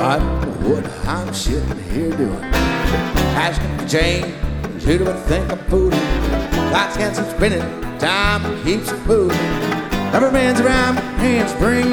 I don't know what I'm sitting here doing. Asking Jane, who do I think I'm fooling? Clock's got some spinning, time keeps moving. Rubber bands around my hands, bring